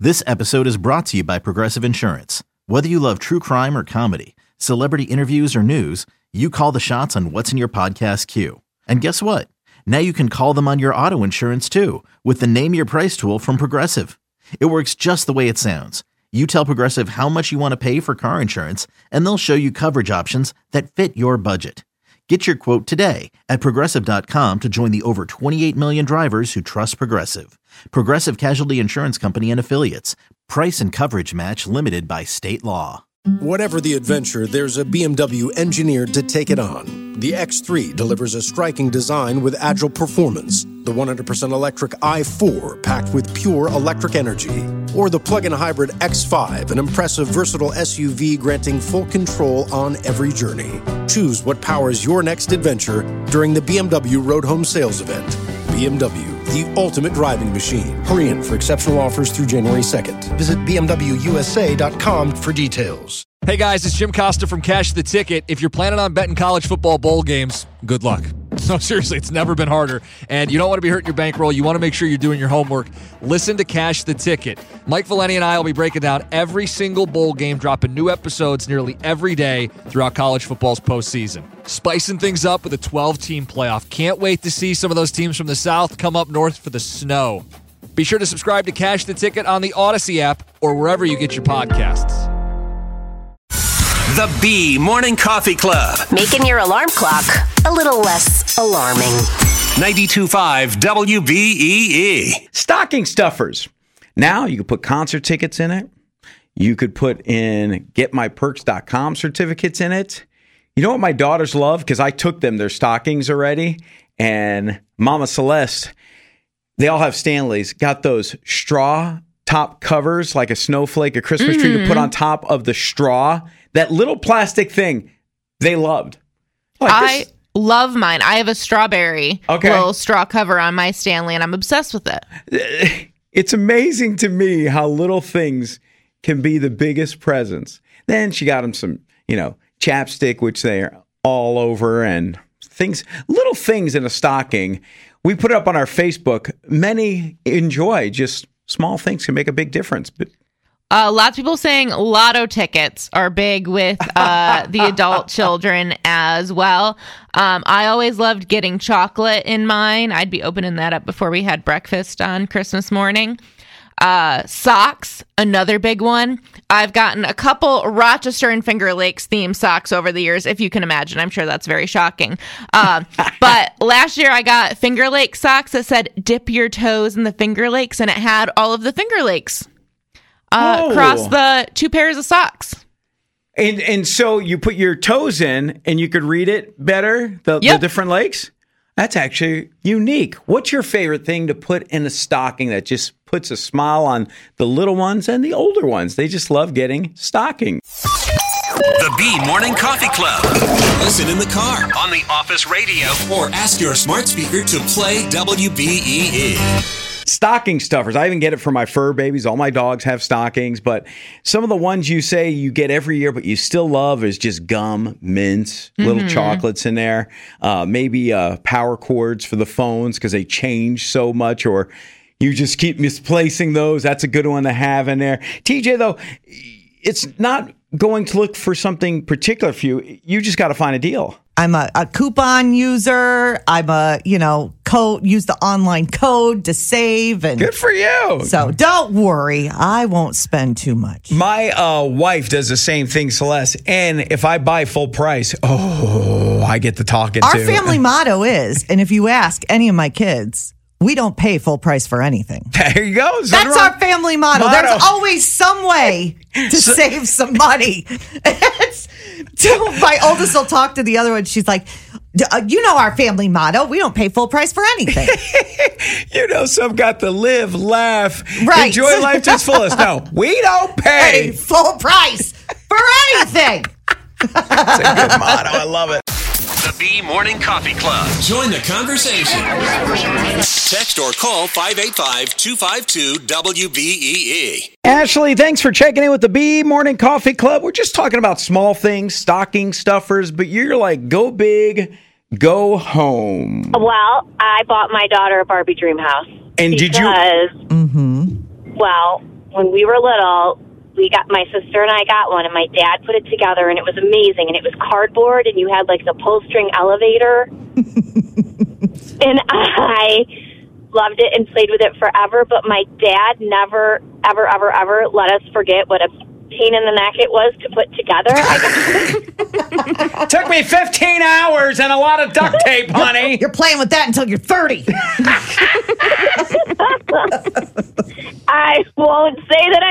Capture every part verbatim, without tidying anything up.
This episode is brought to you by Progressive Insurance. Whether you love true crime or comedy, celebrity interviews or news, you call the shots on what's in your podcast queue. And guess what? Now you can call them on your auto insurance too with the Name Your Price tool from Progressive. It works just the way it sounds. You tell Progressive how much you want to pay for car insurance, and they'll show you coverage options that fit your budget. Get your quote today at Progressive dot com to join the over twenty-eight million drivers who trust Progressive. Progressive Casualty Insurance Company and Affiliates. Price and coverage match limited by state law. Whatever the adventure, there's a B M W engineered to take it on. The X three delivers a striking design with agile performance. The one hundred percent electric i four, packed with pure electric energy. Or the plug-in hybrid X five, an impressive, versatile S U V granting full control on every journey. Choose what powers your next adventure during the B M W Road Home Sales Event. B M W, the ultimate driving machine. Hurry in for exceptional offers through January second. Visit B M W U S A dot com for details. Hey guys, it's Jim Costa from Cash the Ticket. If you're planning on betting college football bowl games, good luck. No, seriously, it's never been harder. And you don't want to be hurting your bankroll. You want to make sure you're doing your homework. Listen to Cash the Ticket. Mike Valeni and I will be breaking down every single bowl game, dropping new episodes nearly every day throughout college football's postseason. Spicing things up with a twelve-team playoff. Can't wait to see some of those teams from the South come up north for the snow. Be sure to subscribe to Cash the Ticket on the Odyssey app or wherever you get your podcasts. The B Morning Coffee Club. Making your alarm clock a little less alarming. ninety-two point five W B E E. Stocking stuffers. Now you can put concert tickets in it. You could put in get my perks dot com certificates in it. You know what my daughters love? Because I took them their stockings already. And Mama Celeste, they all have Stanleys, got those straw top covers like a snowflake, a Christmas mm-hmm. tree to put on top of the straw. That little plastic thing they loved. Like I this. love mine. I have a strawberry okay. little straw cover on my Stanley, and I'm obsessed with it. It's amazing to me how little things can be the biggest presents. Then she got them some, you know, chapstick, which they're all over, and things, little things in a stocking. We put it up on our Facebook. Many enjoy. Just small things can make a big difference. But Uh, lots of people saying lotto tickets are big with uh, the adult children as well. Um, I always loved getting chocolate in mine. I'd be opening that up before we had breakfast on Christmas morning. Uh, socks, another big one. I've gotten a couple Rochester and Finger Lakes themed socks over the years, if you can imagine. I'm sure that's very shocking. Uh, but last year I got Finger Lake socks that said dip your toes in the Finger Lakes, and it had all of the Finger Lakes. Uh, across the two pairs of socks. And and so you put your toes in and you could read it better, the, yep. the different lakes? That's actually unique. What's your favorite thing to put in a stocking that just puts a smile on the little ones and the older ones? They just love getting stocking. The B Morning Coffee Club. Listen in the car, on the office radio, or ask your smart speaker to play W B E E. Stocking stuffers. I even get it for my fur babies. All my dogs have stockings, but some of the ones you say you get every year, but you still love is just gum, mints, mm-hmm. little chocolates in there. Uh, maybe uh, power cords for the phones because they change so much, or you just keep misplacing those. That's a good one to have in there. T J, though, it's not going to look for something particular for you. You just got to find a deal. I'm a, a coupon user. I'm a, you know, code, use the online code to save. And good for you. So don't worry. I won't spend too much. My uh, wife does the same thing, Celeste. And if I buy full price, oh, I get the talking Our to. Our family motto is, and if you ask any of my kids, we don't pay full price for anything. There you go. So That's our family motto. motto. There's always some way to so, save some money. So my oldest will talk to the other one. She's like, you know our family motto. We don't pay full price for anything. You know, some got to live, laugh, right. enjoy life to its fullest. No, we don't pay. Hey, full price for anything. That's a good motto. I love it. The B Morning Coffee Club. Join the conversation. Text or call five eight five, two five two, W B E E. Ashley, thanks for checking in with the B Morning Coffee Club. We're just talking about small things, stocking stuffers, but you're like, go big, go home. Well, I bought my daughter a Barbie dream house. And did you? Because, mm-hmm. well, when we were little, we got, my sister and I got one, and my dad put it together, and it was amazing. And it was cardboard, and you had like the pull string elevator. And I loved it and played with it forever. But my dad never, ever, ever, ever let us forget what a pain in the neck it was to put together. I Took me fifteen hours and a lot of duct tape, honey. You're playing with that until you're thirty. I won't say that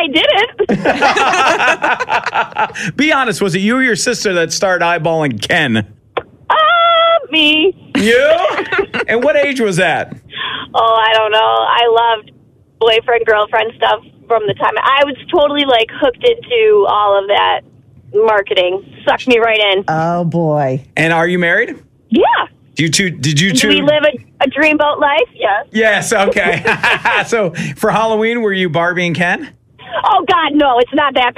I didn't. Be honest, was it you or your sister that started eyeballing Ken? Uh, me. You? And what age was that? Oh, I don't know. I loved boyfriend, girlfriend stuff from the time. I was totally like hooked into all of that marketing. Sucked me right in. Oh, boy. And are you married? Yeah. Do you two, did you two? Do we live a, a dreamboat life? Yes. Yes, okay. So for Halloween, were you Barbie and Ken? Oh, God, no. It's not that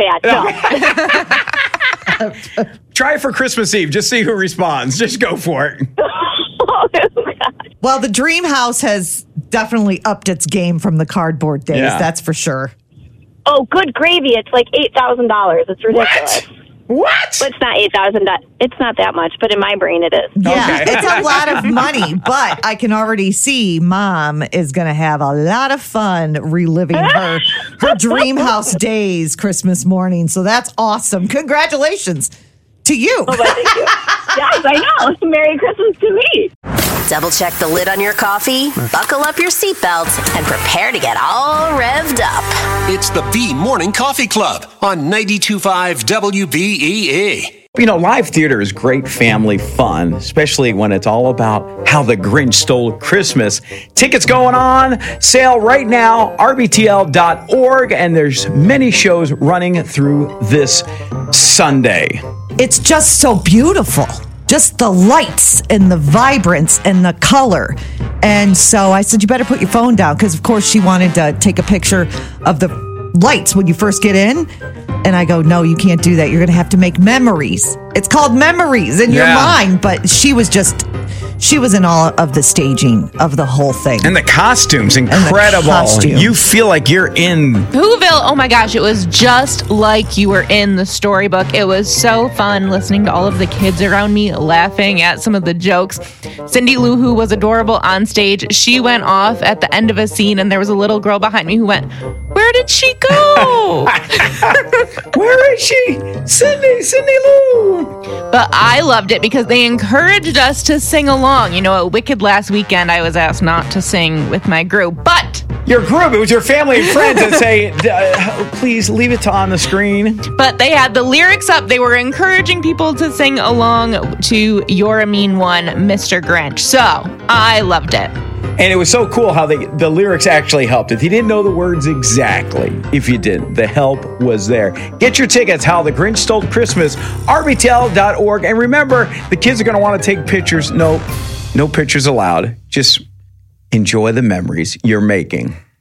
bad. No. Try it for Christmas Eve. Just see who responds. Just go for it. Oh, God. Well, the Dream House has definitely upped its game from the cardboard days. Yeah. That's for sure. Oh, good gravy. It's like eight thousand dollars. It's ridiculous. What? What? Well, it's not eight thousand dollars. It's not that much, but in my brain it is. Yeah, okay. It's a lot of money, but I can already see Mom is going to have a lot of fun reliving her, her Dream House days Christmas morning. So that's awesome. Congratulations to you. Oh, thank you. Yes, I know. Merry Christmas to me. Double check the lid on your coffee, buckle up your seatbelts, and prepare to get all revved up. It's the B Morning Coffee Club on ninety-two point five W B E E. You know, live theater is great family fun, especially when it's all about how the Grinch stole Christmas. Tickets going on, sale right now, R B T L dot org, and there's many shows running through this Sunday. It's just so beautiful. Just the lights and the vibrance and the color. And so I said, you better put your phone down, because, of course, she wanted to take a picture of the lights when you first get in. And I go, no, you can't do that. You're going to have to make memories. It's called memories in Yeah. your mind. But she was just, she was in awe of the staging of the whole thing. And the costumes, incredible. costumes. You feel like you're in. Whoville, oh my gosh, it was just like you were in the storybook. It was so fun listening to all of the kids around me laughing at some of the jokes. Cindy Lou Who was adorable on stage. She went off at the end of a scene, and there was a little girl behind me who went, "Where did she go?" Where is she? Cindy, Cindy Lou. But I loved it because they encouraged us to sing along. You know, at Wicked last weekend, I was asked not to sing with my group, but Your group, it was your family and friends that say, uh, please leave it to on the screen. But they had the lyrics up. They were encouraging people to sing along to You're a Mean One, Mister Grinch. So I loved it. And it was so cool how they, the lyrics actually helped. If you didn't know the words exactly, if you didn't, the help was there. Get your tickets, How the Grinch Stole Christmas, R B T L dot org. And remember, the kids are going to want to take pictures. No, no pictures allowed. Just enjoy the memories you're making.